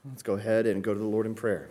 Let's go ahead and go to the Lord in prayer.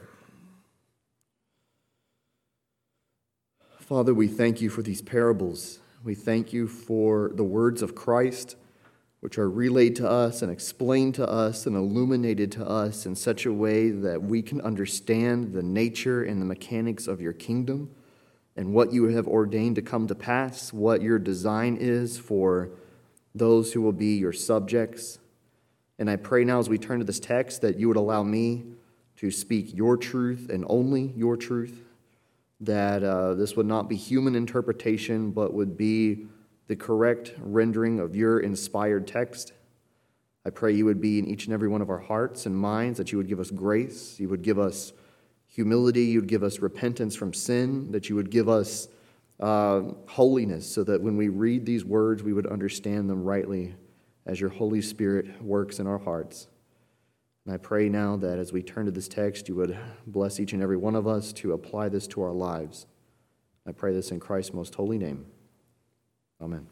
Father, we thank you for these parables. We thank you for the words of Christ, which are relayed to us and explained to us and illuminated to us in such a way that we can understand the nature and the mechanics of your kingdom and what you have ordained to come to pass, what your design is for those who will be your subjects. And I pray now as we turn to this text that you would allow me to speak your truth and only your truth, that this would not be human interpretation, but would be the correct rendering of your inspired text. I pray you would be in each and every one of our hearts and minds, that you would give us grace, you would give us humility, you would give us repentance from sin, that you would give us holiness, so that when we read these words, we would understand them rightly as your Holy Spirit works in our hearts. And I pray now that as we turn to this text, you would bless each and every one of us to apply this to our lives. I pray this in Christ's most holy name. Amen.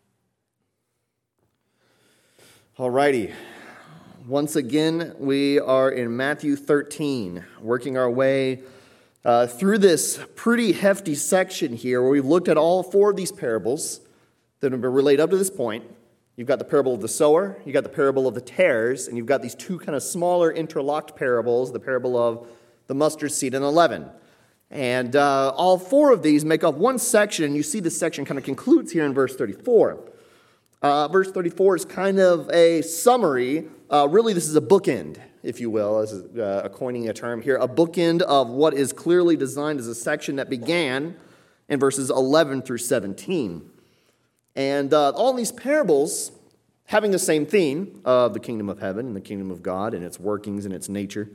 All righty. Once again, we are in Matthew 13, working our way through this pretty hefty section here where we've looked at all four of these parables that have been relayed up to this point. You've got the parable of the sower, you've got the parable of the tares, and you've got these two kind of smaller interlocked parables, the parable of the mustard seed and the leaven. And all four of these make up one section, and you see this section kind of concludes here in verse 34. Verse 34 is kind of a summary. Really, this is a bookend, if you will, as coining a term here, a bookend of what is clearly designed as a section that began in verses 11 through 17. And all these parables, having the same theme of the kingdom of heaven and the kingdom of God and its workings and its nature,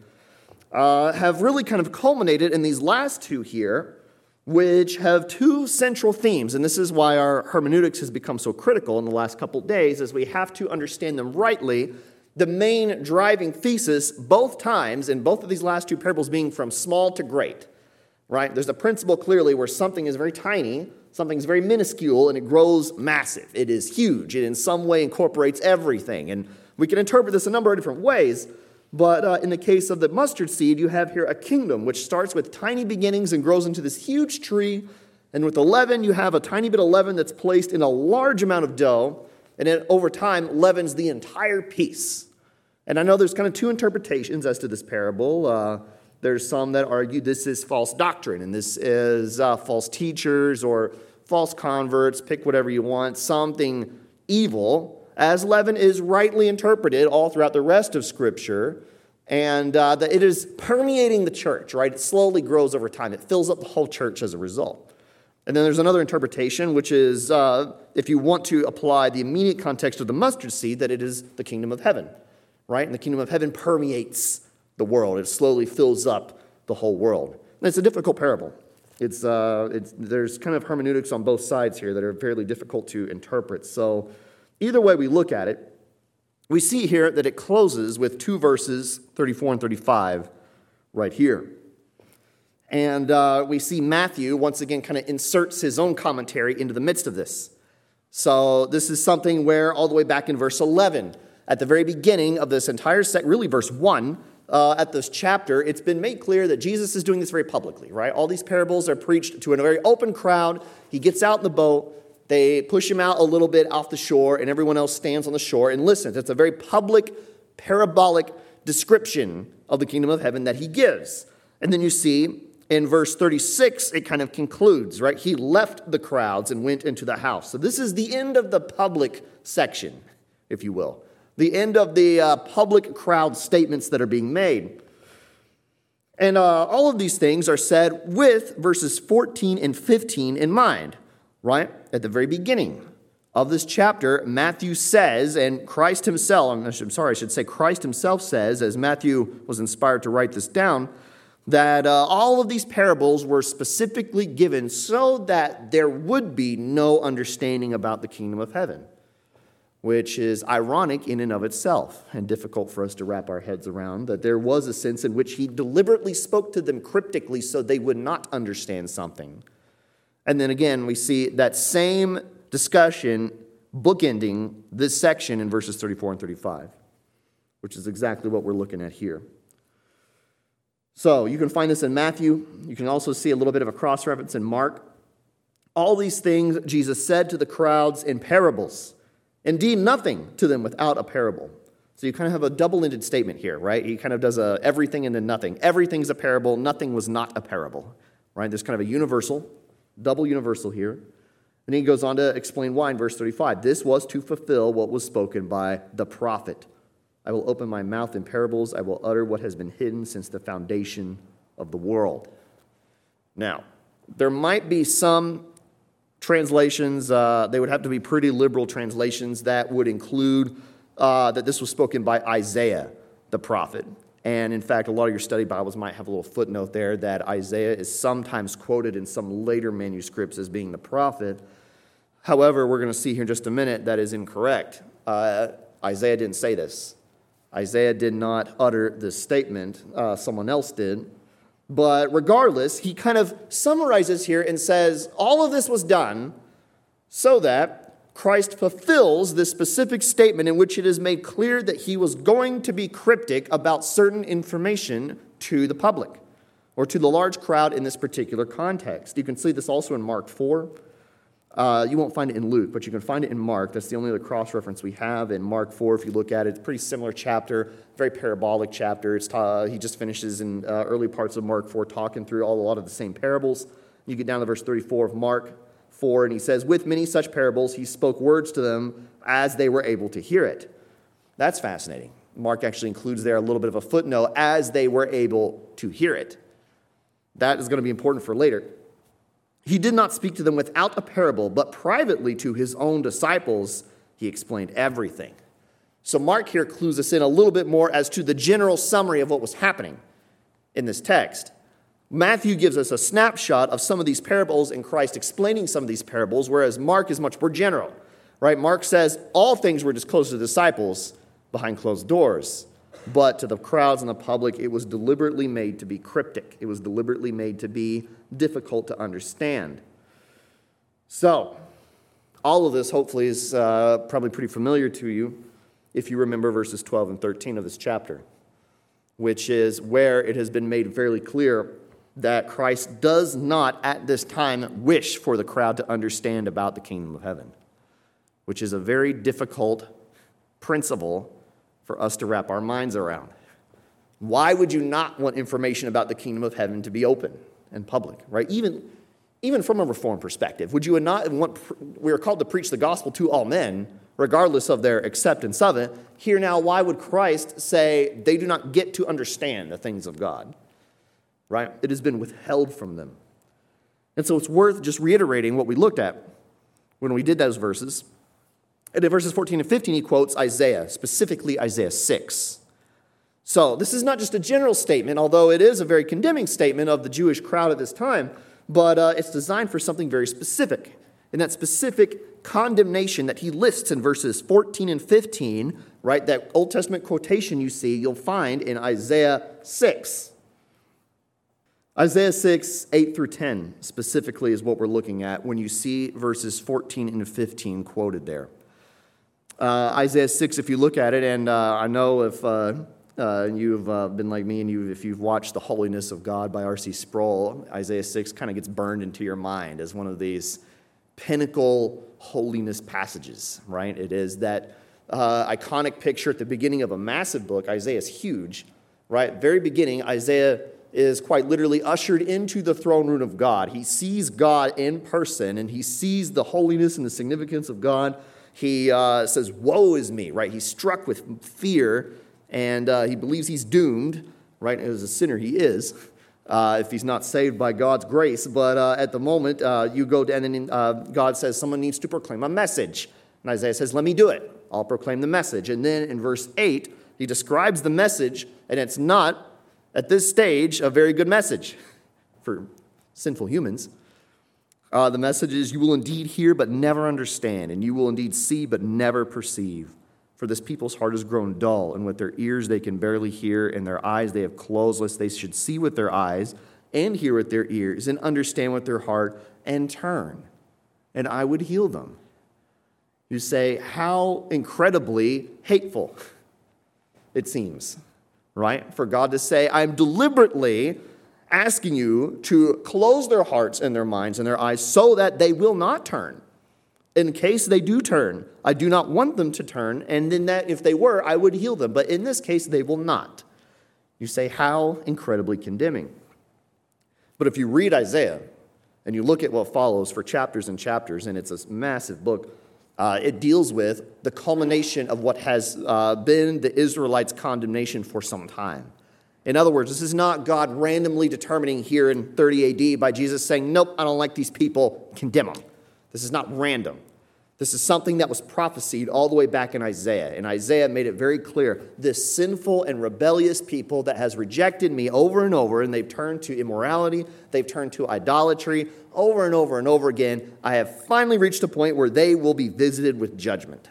have really kind of culminated in these last two here, which have two central themes. And this is why our hermeneutics has become so critical in the last couple of days, as we have to understand them rightly. The main driving thesis both times in both of these last two parables being from small to great, right? There's a principle clearly where something is very tiny, something's very minuscule, and it grows massive. It is huge. It in some way incorporates everything. And we can interpret this a number of different ways. But in the case of the mustard seed, you have here a kingdom which starts with tiny beginnings and grows into this huge tree. And with the leaven, you have a tiny bit of leaven that's placed in a large amount of dough. And then over time, leavens the entire piece. And I know there's kind of two interpretations as to this parable. There's some that argue this is false doctrine, and this is false teachers or false converts, pick whatever you want, something evil, as leaven is rightly interpreted all throughout the rest of Scripture, and that it is permeating the church, right? It slowly grows over time. It fills up the whole church as a result. And then there's another interpretation, which is, if you want to apply the immediate context of the mustard seed, that it is the kingdom of heaven, right? And the kingdom of heaven permeates the world. It slowly fills up the whole world. And it's a difficult parable. There's kind of hermeneutics on both sides here that are fairly difficult to interpret. So either way we look at it, we see here that it closes with two verses, 34 and 35, right here. And we see Matthew, once again, kind of inserts his own commentary into the midst of this. So this is something where all the way back in verse 11, at the very beginning of this entire really verse 1, at this chapter, it's been made clear that Jesus is doing this very publicly, right? All these parables are preached to a very open crowd. He gets out in the boat. They push him out a little bit off the shore, and everyone else stands on the shore and listens. It's a very public, parabolic description of the kingdom of heaven that he gives. And then you see in verse 36, it kind of concludes, right? He left the crowds and went into the house. So this is the end of the public section, if you will. The end of the public crowd statements that are being made. And all of these things are said with verses 14 and 15 in mind, right? At the very beginning of this chapter, Matthew says, and Christ himself, Christ himself says, as Matthew was inspired to write this down, that all of these parables were specifically given so that there would be no understanding about the kingdom of heaven, which is ironic in and of itself and difficult for us to wrap our heads around, that there was a sense in which he deliberately spoke to them cryptically so they would not understand something. And then again, we see that same discussion bookending this section in verses 34 and 35, which is exactly what we're looking at here. So you can find this in Matthew. You can also see a little bit of a cross-reference in Mark. All these things Jesus said to the crowds in parables. Indeed, nothing to them without a parable. So you kind of have a double-ended statement here, right? He kind of does a everything and then nothing. Everything's a parable. Nothing was not a parable, right? There's kind of a universal, double universal here. And he goes on to explain why in verse 35. This was to fulfill what was spoken by the prophet. I will open my mouth in parables. I will utter what has been hidden since the foundation of the world. Now, there might be some translations, they would have to be pretty liberal translations that would include that this was spoken by Isaiah, the prophet. And in fact, a lot of your study Bibles might have a little footnote there that Isaiah is sometimes quoted in some later manuscripts as being the prophet. However, we're going to see here in just a minute that is incorrect. Isaiah didn't say this. Isaiah did not utter this statement. Someone else did. But regardless, he kind of summarizes here and says, all of this was done so that Christ fulfills this specific statement in which it is made clear that he was going to be cryptic about certain information to the public or to the large crowd in this particular context. You can see this also in Mark 4. You won't find it in Luke, but you can find it in Mark. That's the only other cross-reference we have in Mark 4. If you look at it, it's a pretty similar chapter, very parabolic chapter. He just finishes in early parts of Mark 4 talking through a lot of the same parables. You get down to verse 34 of Mark 4, and he says, with many such parables, he spoke words to them as they were able to hear it. That's fascinating. Mark actually includes there a little bit of a footnote, as they were able to hear it. That is going to be important for later. He did not speak to them without a parable, but privately to his own disciples, he explained everything. So Mark here clues us in a little bit more as to the general summary of what was happening in this text. Matthew gives us a snapshot of some of these parables and Christ explaining some of these parables, whereas Mark is much more general, right? Mark says all things were disclosed to the disciples behind closed doors, but to the crowds and the public, it was deliberately made to be cryptic. It was deliberately made to be difficult to understand. So, all of this hopefully is probably pretty familiar to you if you remember verses 12 and 13 of this chapter, which is where it has been made fairly clear that Christ does not at this time wish for the crowd to understand about the kingdom of heaven, which is a very difficult principle for us to wrap our minds around. Why would you not want information about the kingdom of heaven to be open and public, right? Even from a Reformed perspective, would you not want, we are called to preach the gospel to all men, regardless of their acceptance of it. Here now, why would Christ say they do not get to understand the things of God, right? It has been withheld from them. And so it's worth just reiterating what we looked at when we did those verses. And in verses 14 and 15, he quotes Isaiah, specifically Isaiah 6. So this is not just a general statement, although it is a very condemning statement of the Jewish crowd at this time, but it's designed for something very specific. And that specific condemnation that he lists in verses 14 and 15, right, that Old Testament quotation you see, you'll find in Isaiah 6. Isaiah 6, 8 through 10 specifically is what we're looking at when you see verses 14 and 15 quoted there. Isaiah 6, if you look at it, and I know if you've been like me and if you've watched The Holiness of God by R.C. Sproul, Isaiah 6 kind of gets burned into your mind as one of these pinnacle holiness passages, right? It is that iconic picture at the beginning of a massive book. Isaiah is huge, right? Very beginning, Isaiah is quite literally ushered into the throne room of God. He sees God in person, and he sees the holiness and the significance of God. He says, woe is me, right? He's struck with fear, and he believes he's doomed, right? As a sinner he is, if he's not saved by God's grace. But at the moment, you go down and God says someone needs to proclaim a message. And Isaiah says, let me do it. I'll proclaim the message. And then in verse 8, he describes the message, and it's not, at this stage, a very good message for sinful humans. The message is, you will indeed hear but never understand, and you will indeed see but never perceive. For this people's heart has grown dull, and with their ears they can barely hear, and their eyes they have closed, lest they should see with their eyes, and hear with their ears, and understand with their heart, and turn, and I would heal them. You say, how incredibly hateful it seems, right? For God to say, I'm deliberately asking you to close their hearts and their minds and their eyes so that they will not turn. In case they do turn, I do not want them to turn, and then that if they were, I would heal them. But in this case, they will not. You say, how incredibly condemning. But if you read Isaiah and you look at what follows for chapters and chapters, and it's a massive book, it deals with the culmination of what has been the Israelites' condemnation for some time. In other words, this is not God randomly determining here in 30 AD by Jesus saying, nope, I don't like these people, condemn them. This is not random. This is something that was prophesied all the way back in Isaiah. And Isaiah made it very clear, this sinful and rebellious people that has rejected me over and over, and they've turned to immorality, they've turned to idolatry over and over and over again, I have finally reached a point where they will be visited with judgment.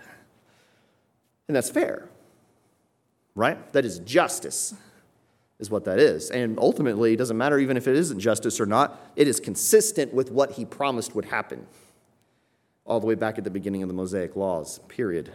And that's fair, right? That is justice, is what that is. And ultimately, it doesn't matter even if it isn't justice or not, it is consistent with what he promised would happen. All the way back at the beginning of the Mosaic laws, period.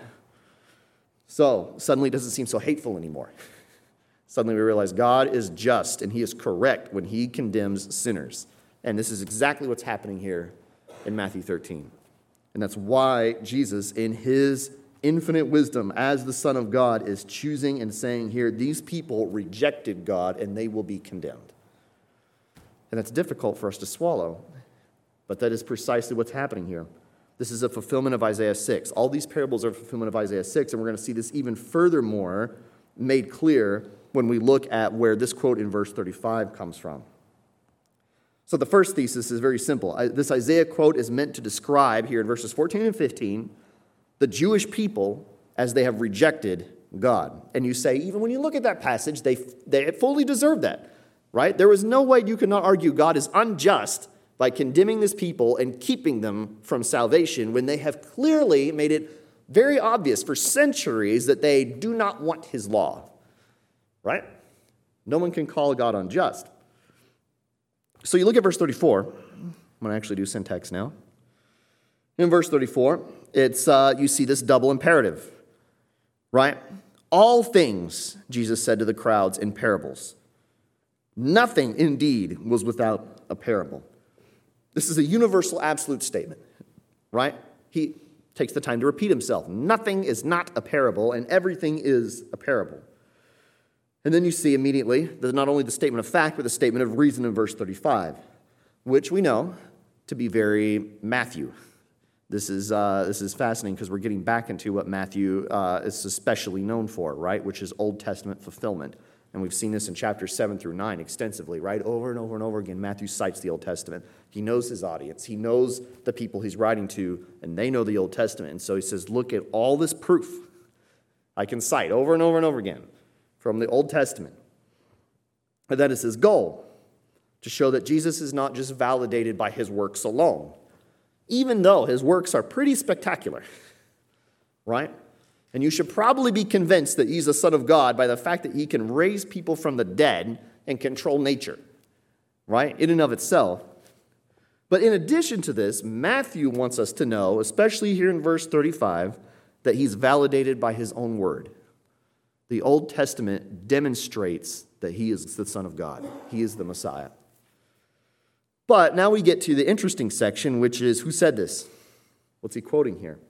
So, suddenly it doesn't seem so hateful anymore. Suddenly we realize God is just and he is correct when he condemns sinners. And this is exactly what's happening here in Matthew 13. And that's why Jesus, in his infinite wisdom as the Son of God, is choosing and saying here, these people rejected God and they will be condemned. And that's difficult for us to swallow, but that is precisely what's happening here. This is a fulfillment of Isaiah 6. All these parables are a fulfillment of Isaiah 6, and we're going to see this even furthermore made clear when we look at where this quote in verse 35 comes from. So the first thesis is very simple. This Isaiah quote is meant to describe, here in verses 14 and 15, the Jewish people as they have rejected God. And you say, even when you look at that passage, they fully deserve that, right? There is no way you cannot argue God is unjust by condemning this people and keeping them from salvation when they have clearly made it very obvious for centuries that they do not want his law, right? No one can call God unjust. So you look at verse 34. I'm going to actually do syntax now. In verse 34, it's you see this double imperative, right? All things, Jesus said to the crowds in parables. Nothing, indeed, was without a parable. This is a universal absolute statement, right? He takes the time to repeat himself. Nothing is not a parable, and everything is a parable. And then you see immediately that not only the statement of fact, but the statement of reason in verse 35, which we know to be very Matthew. This is fascinating because we're getting back into what Matthew is especially known for, right? Which is Old Testament fulfillment. And we've seen this in chapters 7 through 9 extensively, right? Over and over and over again, Matthew cites the Old Testament. He knows his audience. He knows the people he's writing to, and they know the Old Testament. And so he says, look at all this proof I can cite over and over and over again from the Old Testament. And that is his goal, to show that Jesus is not just validated by his works alone, even though his works are pretty spectacular, right? And you should probably be convinced that he's the Son of God by the fact that he can raise people from the dead and control nature, right? In and of itself. But in addition to this, Matthew wants us to know, especially here in verse 35, that he's validated by his own word. The Old Testament demonstrates that he is the Son of God. He is the Messiah. But now we get to the interesting section, which is, who said this? What's he quoting here?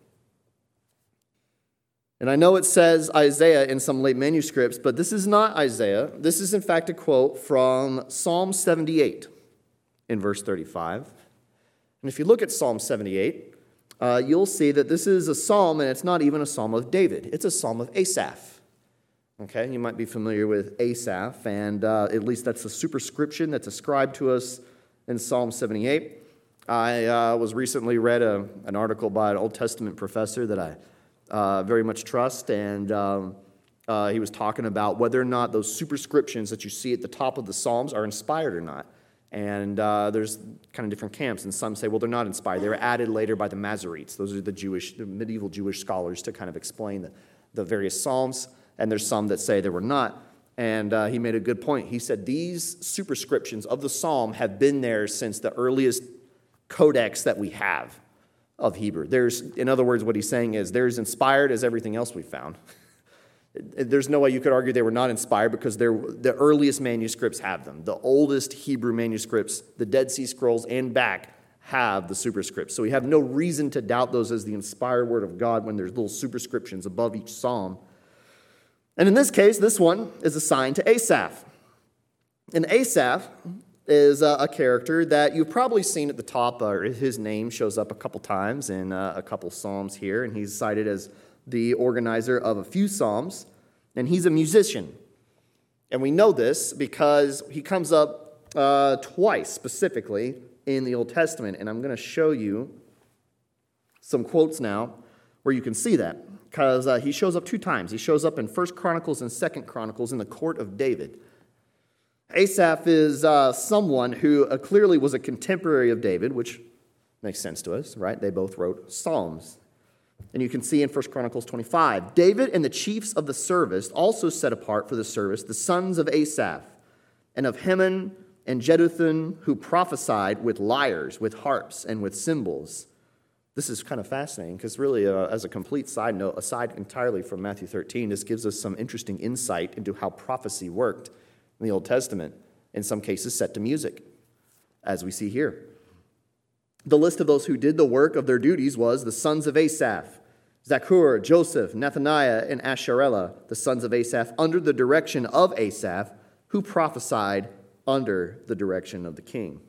And I know it says Isaiah in some late manuscripts, but this is not Isaiah. This is, in fact, a quote from Psalm 78 in verse 35. And if you look at Psalm 78, you'll see that this is a psalm, and it's not even a psalm of David. It's a psalm of Asaph. Okay, you might be familiar with Asaph, and at least that's the superscription that's ascribed to us in Psalm 78. I was recently read an article by an Old Testament professor that I very much trust, and he was talking about whether or not those superscriptions that you see at the top of the Psalms are inspired or not. And there's kind of different camps, and some say, well, they're not inspired. They were added later by the Masoretes. Those are the medieval Jewish scholars to kind of explain the various Psalms, and there's some that say they were not. And he made a good point. He said these superscriptions of the Psalm have been there since the earliest codex that we have of Hebrew. In other words, what he's saying is they're as inspired as everything else we found. There's no way you could argue they were not inspired because the earliest manuscripts have them. The oldest Hebrew manuscripts, the Dead Sea Scrolls and back, have the superscripts. So we have no reason to doubt those as the inspired word of God when there's little superscriptions above each psalm. And in this case, this one is assigned to Asaph. And Asaph is a character that you've probably seen at the top. His name shows up a couple times in a couple psalms here, and he's cited as the organizer of a few psalms, and he's a musician. And we know this because he comes up twice specifically in the Old Testament, and I'm going to show you some quotes now where you can see that, because he shows up 2 times. He shows up in 1 Chronicles and 2 Chronicles in the court of David. Asaph is someone who clearly was a contemporary of David, which makes sense to us, right? They both wrote psalms. And you can see in 1 Chronicles 25, David and the chiefs of the service also set apart for the service the sons of Asaph, and of Heman and Jeduthun, who prophesied with lyres, with harps, and with cymbals. This is kind of fascinating because really, as a complete side note, aside entirely from Matthew 13, this gives us some interesting insight into how prophecy worked in the Old Testament, in some cases set to music, as we see here. The list of those who did the work of their duties was the sons of Asaph, Zakur, Joseph, Nethaniah, and Asherella, the sons of Asaph, under the direction of Asaph, who prophesied under the direction of the king.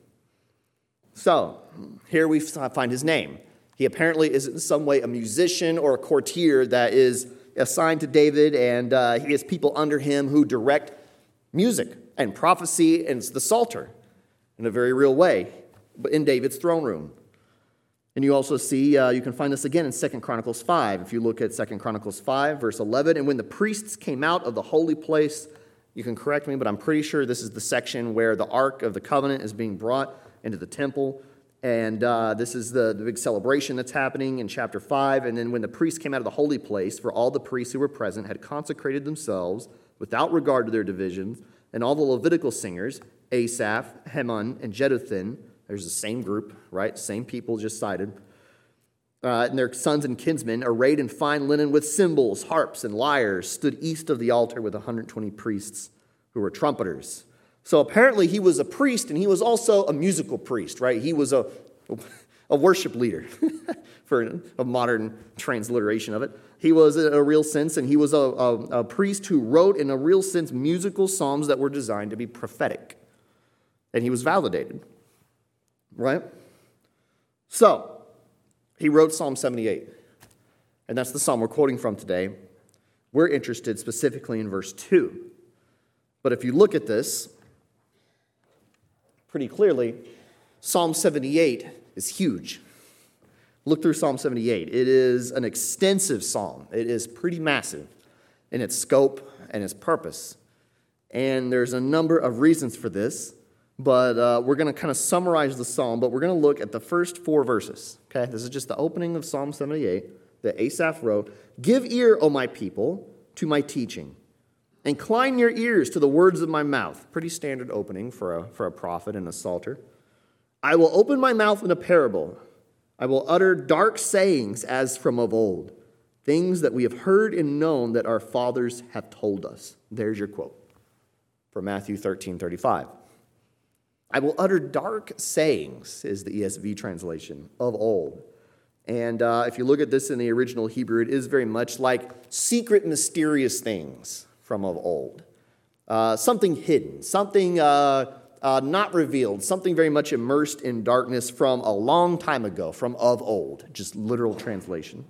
So, here we find his name. He apparently is in some way a musician or a courtier that is assigned to David, and he has people under him who direct music and prophecy and the Psalter in a very real way, but in David's throne room. And you also see, you can find this again in 2 Chronicles 5. If you look at 2 Chronicles 5, verse 11, and when the priests came out of the holy place, you can correct me, but I'm pretty sure this is the section where the Ark of the Covenant is being brought into the temple. And this is the big celebration that's happening in chapter 5. And then when the priests came out of the holy place, for all the priests who were present had consecrated themselves without regard to their divisions, and all the Levitical singers, Asaph, Heman, and Jeduthun, there's the same group, right? Same people just cited. And their sons and kinsmen, arrayed in fine linen with cymbals, harps, and lyres, stood east of the altar with 120 priests who were trumpeters. So apparently he was a priest, and he was also a musical priest, right? He was a worship leader, for a modern transliteration of it. He was in a real sense, and he was a priest who wrote, in a real sense, musical psalms that were designed to be prophetic. And he was validated, right? So, he wrote Psalm 78, and that's the psalm we're quoting from today. We're interested specifically in verse 2. But if you look at this pretty clearly, Psalm 78 is huge. Look through Psalm 78. It is an extensive psalm. It is pretty massive in its scope and its purpose. And there's a number of reasons for this, but we're going to kind of summarize the psalm, but we're going to look at the first 4 verses. Okay, this is just the opening of Psalm 78 that Asaph wrote. Give ear, O my people, to my teaching. Incline your ears to the words of my mouth. Pretty standard opening for a prophet and a psalter. I will open my mouth in a parable. I will utter dark sayings as from of old, things that we have heard and known that our fathers have told us. There's your quote from Matthew 13:35. I will utter dark sayings, is the ESV translation, of old. And if you look at this in the original Hebrew, it is very much like secret, mysterious things from of old. Something hidden, something not revealed, something very much immersed in darkness from a long time ago, from of old, just literal translation.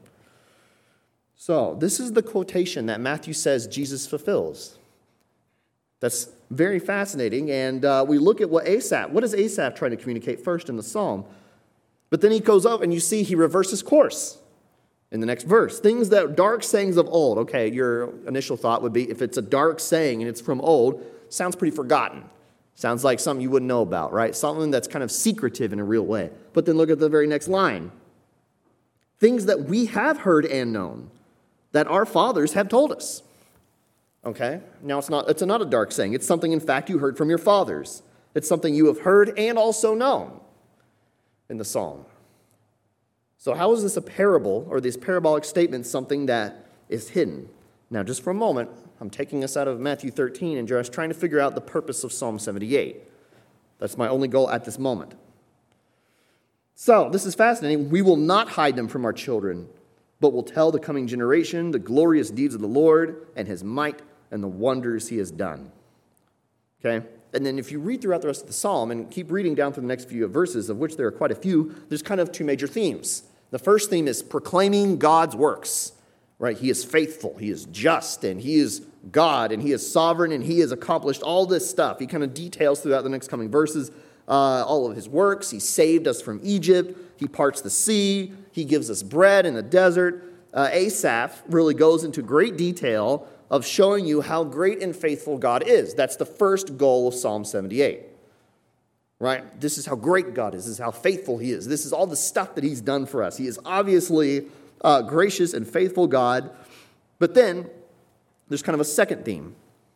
So this is the quotation that Matthew says Jesus fulfills. That's very fascinating, and we look at what is Asaph trying to communicate first in the psalm? But then he goes up and you see he reverses course in the next verse. Things that dark sayings of old. Okay, your initial thought would be if it's a dark saying and it's from old, sounds pretty forgotten. Sounds like something you wouldn't know about, right? Something that's kind of secretive in a real way. But then look at the very next line. Things that we have heard and known, that our fathers have told us. Okay? Now it's not a dark saying. It's something, in fact, you heard from your fathers. It's something you have heard and also known in the psalm. So how is this a parable, or this parabolic statement, something that is hidden? Now, just for a moment, I'm taking us out of Matthew 13 and just trying to figure out the purpose of Psalm 78. That's my only goal at this moment. So, this is fascinating. We will not hide them from our children, but will tell the coming generation the glorious deeds of the Lord and his might and the wonders he has done. Okay? And then if you read throughout the rest of the psalm and keep reading down through the next few verses, of which there are quite a few, there's kind of two major themes. The first theme is proclaiming God's works, right? He is faithful, he is just, and he is God, and he is sovereign, and he has accomplished all this stuff. He kind of details throughout the next coming verses all of his works. He saved us from Egypt. He parts the sea. He gives us bread in the desert. Asaph really goes into great detail of showing you how great and faithful God is. That's the first goal of Psalm 78, right? This is how great God is. This is how faithful he is. This is all the stuff that he's done for us. He is obviously gracious and faithful God. But then there's kind of a second theme,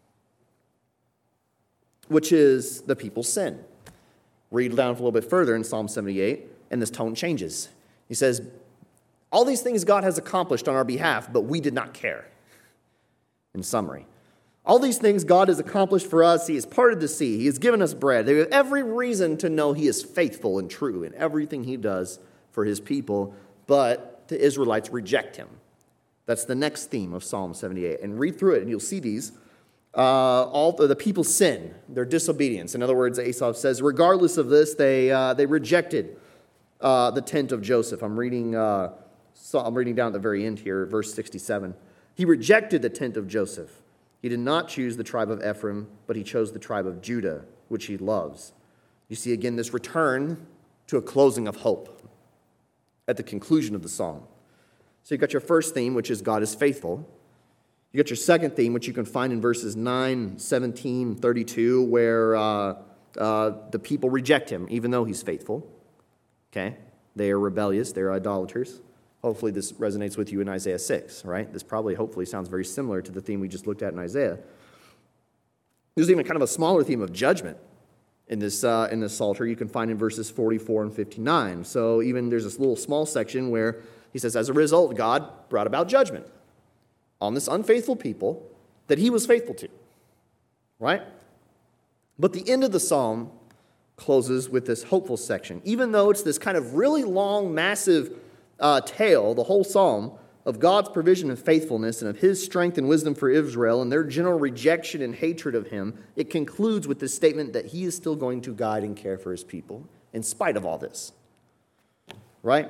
which is the people's sin. Read down a little bit further in Psalm 78, and this tone changes. He says, all these things God has accomplished on our behalf, but we did not care. In summary, all these things God has accomplished for us. He has parted the sea. He has given us bread. They have every reason to know he is faithful and true in everything he does for his people, but the Israelites reject him. That's the next theme of Psalm 78. And read through it, and you'll see these. All the people sin, their disobedience. In other words, Asaph says, regardless of this, they rejected the tent of Joseph. I'm reading down at the very end here, verse 67. He rejected the tent of Joseph. He did not choose the tribe of Ephraim, but he chose the tribe of Judah, which he loves. You see again this return to a closing of hope at the conclusion of the psalm. So you've got your first theme, which is God is faithful. You got your second theme, which you can find in verses 9, 17, 32, where the people reject him, even though he's faithful. Okay? They are rebellious. They are idolaters. Hopefully this resonates with you in Isaiah 6, right? This hopefully sounds very similar to the theme we just looked at in Isaiah. There's even kind of a smaller theme of judgment in this psalter you can find in verses 44 and 59. So even there's this little small section where he says, as a result, God brought about judgment on this unfaithful people that he was faithful to, right? But the end of the psalm closes with this hopeful section. Even though it's this kind of really long, massive tale, the whole psalm, of God's provision and faithfulness and of his strength and wisdom for Israel and their general rejection and hatred of him, it concludes with this statement that he is still going to guide and care for his people in spite of all this, right?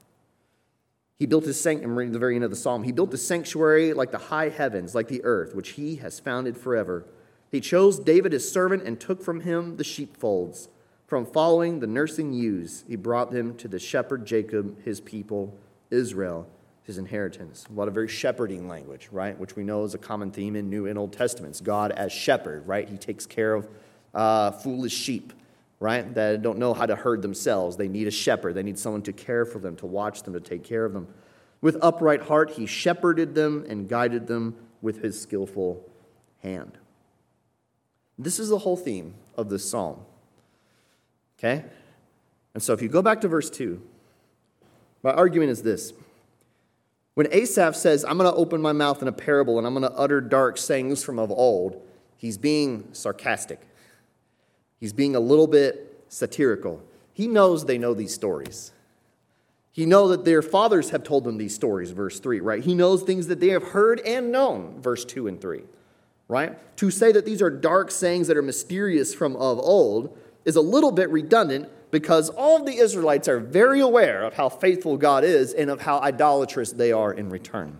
He built his sanctuary, I'm reading the very end of the psalm, he built the sanctuary like the high heavens, like the earth, which he has founded forever. He chose David his servant and took from him the sheepfolds. From following the nursing ewes, he brought them to the shepherd Jacob, his people, Israel, his inheritance. A lot of very shepherding language, right? Which we know is a common theme in New and Old Testaments. God as shepherd, right? He takes care of foolish sheep, right? That don't know how to herd themselves. They need a shepherd. They need someone to care for them, to watch them, to take care of them. With upright heart, he shepherded them and guided them with his skillful hand. This is the whole theme of this psalm. Okay? And so if you go back to verse 2, my argument is this. When Asaph says, I'm going to open my mouth in a parable and I'm going to utter dark sayings from of old, he's being sarcastic. He's being a little bit satirical. He knows they know these stories. He knows that their fathers have told them these stories, verse 3, right? He knows things that they have heard and known, verse 2 and 3, right? To say that these are dark sayings that are mysterious from of old is a little bit redundant because all of the Israelites are very aware of how faithful God is and of how idolatrous they are in return.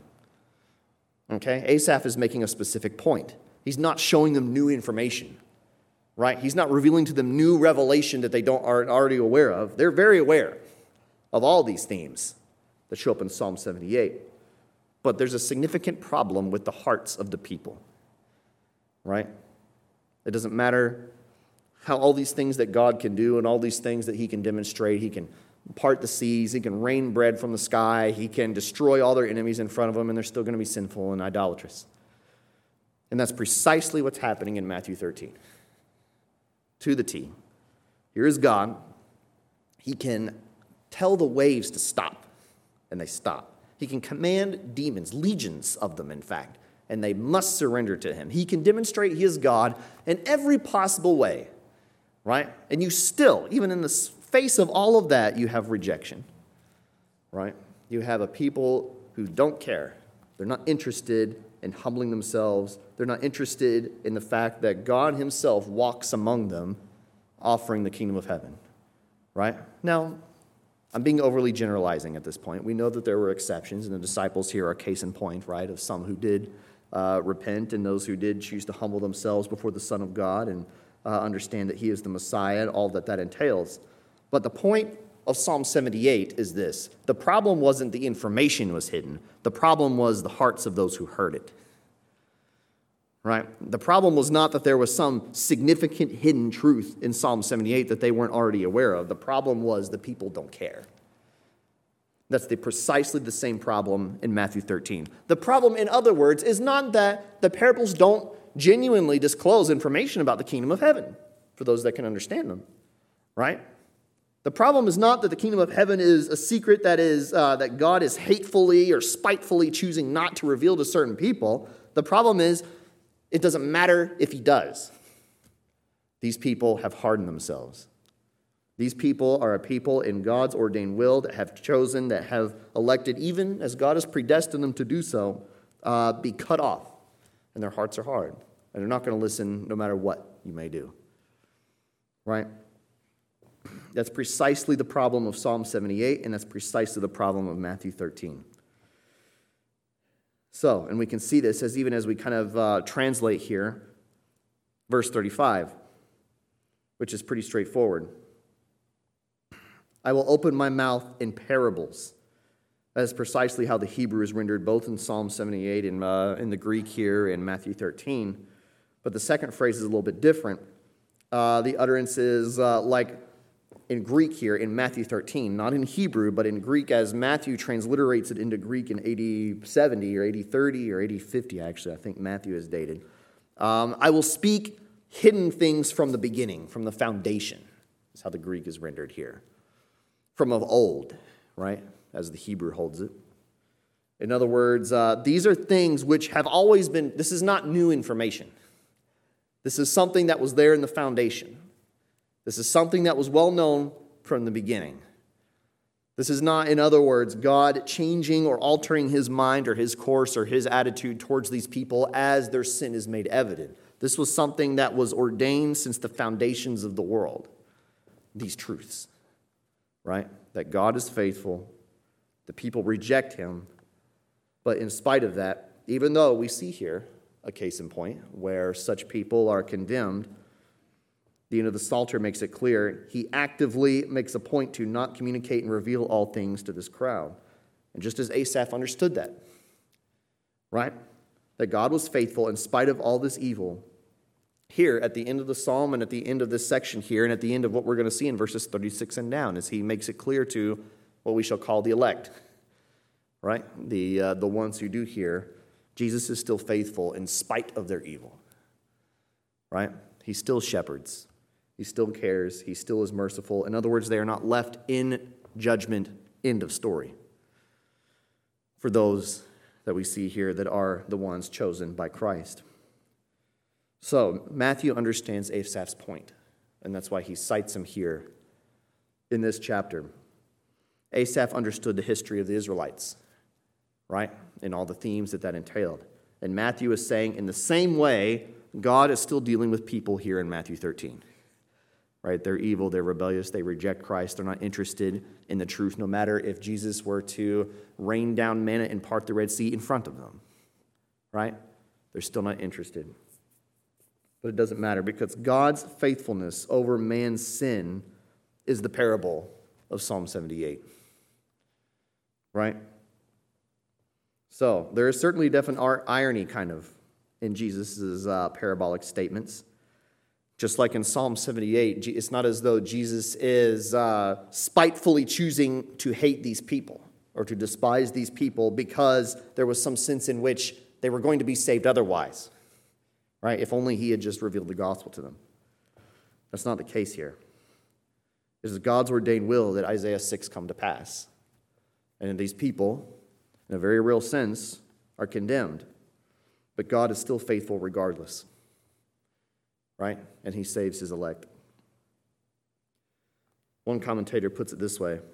Okay? Asaph is making a specific point. He's not showing them new information, right? He's not revealing to them new revelation that they aren't already aware of. They're very aware of all these themes that show up in Psalm 78. But there's a significant problem with the hearts of the people, right? It doesn't matter how all these things that God can do and all these things that he can demonstrate. He can part the seas. He can rain bread from the sky. He can destroy all their enemies in front of them, and they're still going to be sinful and idolatrous. And that's precisely what's happening in Matthew 13. To the T. Here is God. He can tell the waves to stop, and they stop. He can command demons, legions of them, in fact, and they must surrender to him. He can demonstrate he is God in every possible way, right? And you still, even in the face of all of that, you have rejection, right? You have a people who don't care. They're not interested in humbling themselves. They're not interested in the fact that God himself walks among them, offering the kingdom of heaven, right? Now, I'm being overly generalizing at this point. We know that there were exceptions, and the disciples here are a case in point, right, of some who did repent and those who did choose to humble themselves before the Son of God and understand that he is the Messiah and all that entails. But the point of Psalm 78 is this. The problem wasn't the information was hidden. The problem was the hearts of those who heard it. Right? The problem was not that there was some significant hidden truth in Psalm 78 that they weren't already aware of. The problem was the people don't care. That's precisely the same problem in Matthew 13. The problem, in other words, is not that the parables don't genuinely disclose information about the kingdom of heaven for those that can understand them. Right? The problem is not that the kingdom of heaven is a secret that God is hatefully or spitefully choosing not to reveal to certain people. The problem is it doesn't matter if he does. These people have hardened themselves. These people are a people in God's ordained will that have chosen, that have elected, even as God has predestined them to do so, be cut off. And their hearts are hard. And they're not going to listen no matter what you may do. Right? That's precisely the problem of Psalm 78, and that's precisely the problem of Matthew 13. So, and we can see this even as we kind of translate here, verse 35, which is pretty straightforward. I will open my mouth in parables. That is precisely how the Hebrew is rendered both in Psalm 78 and in the Greek here in Matthew 13. But the second phrase is a little bit different. The utterance is like in Greek here in Matthew 13, not in Hebrew, but in Greek as Matthew transliterates it into Greek in AD 70 or AD 30 or AD 50, actually. I think Matthew is dated. I will speak hidden things from the beginning, from the foundation, is how the Greek is rendered here. From of old, right, as the Hebrew holds it. In other words, these are things which have always been, this is not new information. This is something that was there in the foundation. This is something that was well known from the beginning. This is not, in other words, God changing or altering his mind or his course or his attitude towards these people as their sin is made evident. This was something that was ordained since the foundations of the world. These truths, right? That God is faithful, the people reject him, but in spite of that, even though we see here a case in point where such people are condemned, the end of the Psalter makes it clear he actively makes a point to not communicate and reveal all things to this crowd. And just as Asaph understood that, right? That God was faithful in spite of all this evil. Here at the end of the psalm and at the end of this section here and at the end of what we're going to see in verses 36 and down as he makes it clear to what we shall call the elect, right? The ones who do hear, Jesus is still faithful in spite of their evil, right? He still shepherds. He still cares. He still is merciful. In other words, they are not left in judgment, end of story. For those that we see here that are the ones chosen by Christ. So, Matthew understands Asaph's point, and that's why he cites him here in this chapter. Asaph understood the history of the Israelites, right? And all the themes that entailed. And Matthew is saying, in the same way, God is still dealing with people here in Matthew 13. Right? They're evil, they're rebellious, they reject Christ, they're not interested in the truth, no matter if Jesus were to rain down manna and part the Red Sea in front of them. Right? They're still not interested. But it doesn't matter because God's faithfulness over man's sin is the parable of Psalm 78. Right? So, there is certainly definite irony kind of in Jesus' parabolic statements. Just like in Psalm 78, it's not as though Jesus is spitefully choosing to hate these people or to despise these people because there was some sense in which they were going to be saved otherwise, right? If only he had just revealed the gospel to them. That's not the case here. It is God's ordained will that Isaiah 6 come to pass. And these people, in a very real sense, are condemned. But God is still faithful regardless, right? And he saves his elect. One commentator puts it this way: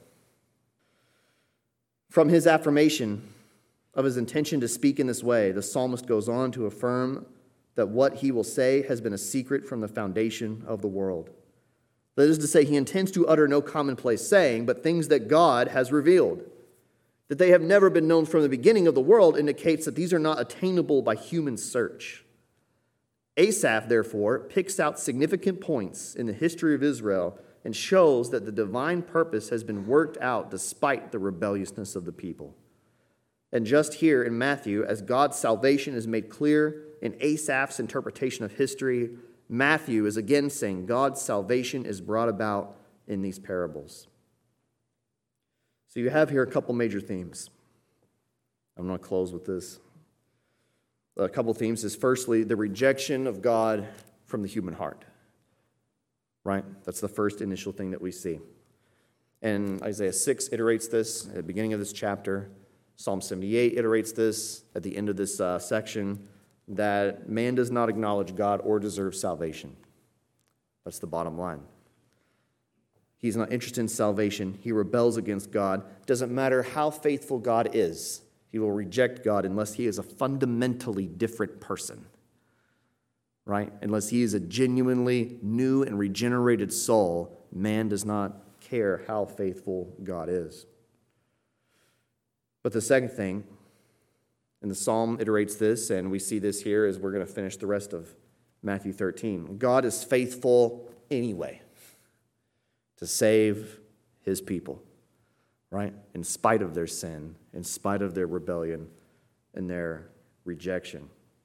from his affirmation of his intention to speak in this way, the psalmist goes on to affirm that what he will say has been a secret from the foundation of the world. That is to say, he intends to utter no commonplace saying, but things that God has revealed. That they have never been known from the beginning of the world indicates that these are not attainable by human search. Asaph, therefore, picks out significant points in the history of Israel and shows that the divine purpose has been worked out despite the rebelliousness of the people. And just here in Matthew, as God's salvation is made clear in Asaph's interpretation of history, Matthew is again saying God's salvation is brought about in these parables. So you have here a couple major themes. I'm going to close with this. A couple themes is firstly, the rejection of God from the human heart. Right? That's the first initial thing that we see. And Isaiah 6 iterates this at the beginning of this chapter. Psalm 78 iterates this at the end of this section, that man does not acknowledge God or deserve salvation. That's the bottom line. He's not interested in salvation. He rebels against God. Doesn't matter how faithful God is, he will reject God unless he is a fundamentally different person. Right? Unless he is a genuinely new and regenerated soul, man does not care how faithful God is. But the second thing, and the psalm iterates this, and we see this here as we're going to finish the rest of Matthew 13. God is faithful anyway to save his people, right? In spite of their sin, in spite of their rebellion and their rejection.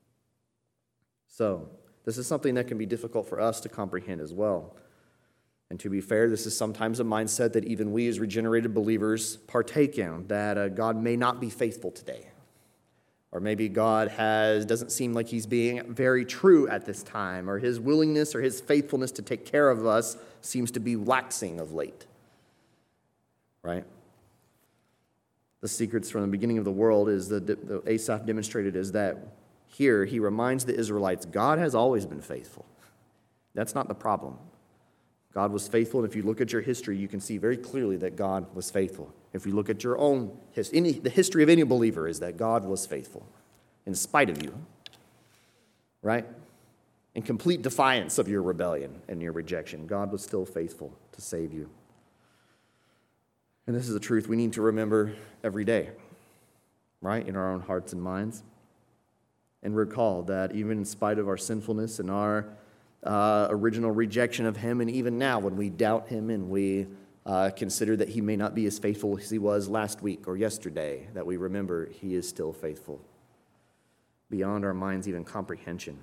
So, this is something that can be difficult for us to comprehend as well. And to be fair, this is sometimes a mindset that even we as regenerated believers partake in, that God may not be faithful today. Or maybe God doesn't seem like he's being very true at this time, or his willingness or his faithfulness to take care of us seems to be waxing of late. Right? The secrets from the beginning of the world is the Asaph demonstrated is that here he reminds the Israelites, God has always been faithful. That's not the problem. God was faithful, and if you look at your history, you can see very clearly that God was faithful. If you look at your own history, the history of any believer is that God was faithful in spite of you, right? In complete defiance of your rebellion and your rejection, God was still faithful to save you. And this is a truth we need to remember every day, right, in our own hearts and minds. And recall that even in spite of our sinfulness and our original rejection of him, and even now when we doubt him and we consider that he may not be as faithful as he was last week or yesterday, that we remember he is still faithful, beyond our minds' even comprehension.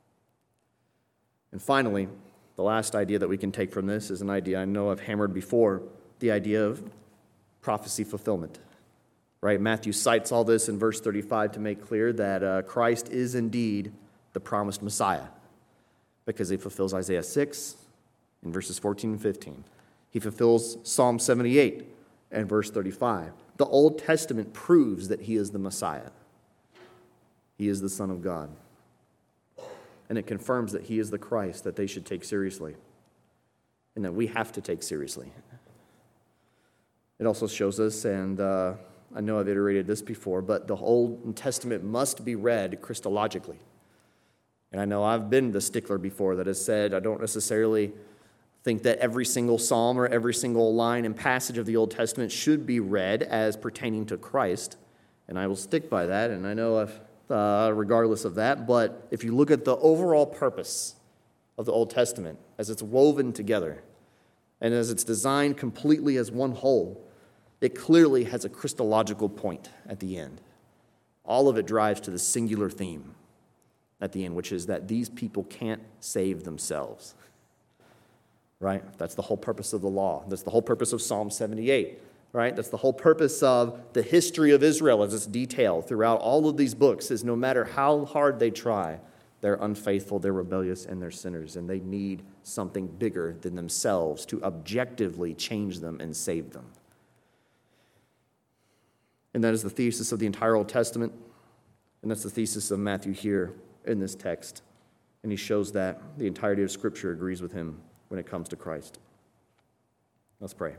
And finally, the last idea that we can take from this is an idea I know I've hammered before, the idea of prophecy fulfillment. Right? Matthew cites all this in verse 35 to make clear that Christ is indeed the promised Messiah, because he fulfills Isaiah 6 in verses 14 and 15. He fulfills Psalm 78 and verse 35. The Old Testament proves that he is the Messiah. He is the Son of God. And it confirms that he is the Christ that they should take seriously, and that we have to take seriously. It also shows us, and I know I've iterated this before, but the Old Testament must be read Christologically. And I know I've been the stickler before that has said I don't necessarily think that every single psalm or every single line and passage of the Old Testament should be read as pertaining to Christ. And I will stick by that, and I know regardless of that. But if you look at the overall purpose of the Old Testament, as it's woven together, and as it's designed completely as one whole, it clearly has a Christological point at the end. All of it drives to the singular theme at the end, which is that these people can't save themselves. Right? That's the whole purpose of the law. That's the whole purpose of Psalm 78. Right? That's the whole purpose of the history of Israel as it's detailed throughout all of these books, is no matter how hard they try, they're unfaithful, they're rebellious, and they're sinners, and they need something bigger than themselves to objectively change them and save them. And that is the thesis of the entire Old Testament. And that's the thesis of Matthew here in this text. And he shows that the entirety of Scripture agrees with him when it comes to Christ. Let's pray.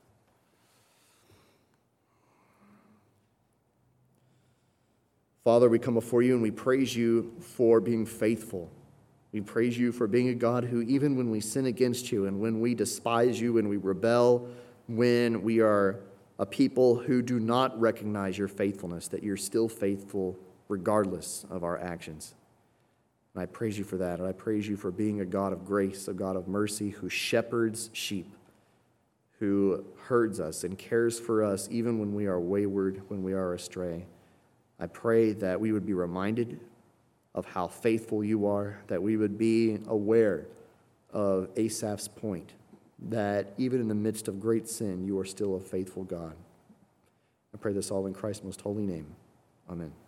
Father, we come before you and we praise you for being faithful. We praise you for being a God who, even when we sin against you and when we despise you and we rebel, when we are a people who do not recognize your faithfulness, that you're still faithful regardless of our actions. And I praise you for that. And I praise you for being a God of grace, a God of mercy, who shepherds sheep, who herds us and cares for us even when we are wayward, when we are astray. I pray that we would be reminded of how faithful you are, that we would be aware of Asaph's point, that even in the midst of great sin, you are still a faithful God. I pray this all in Christ's most holy name. Amen.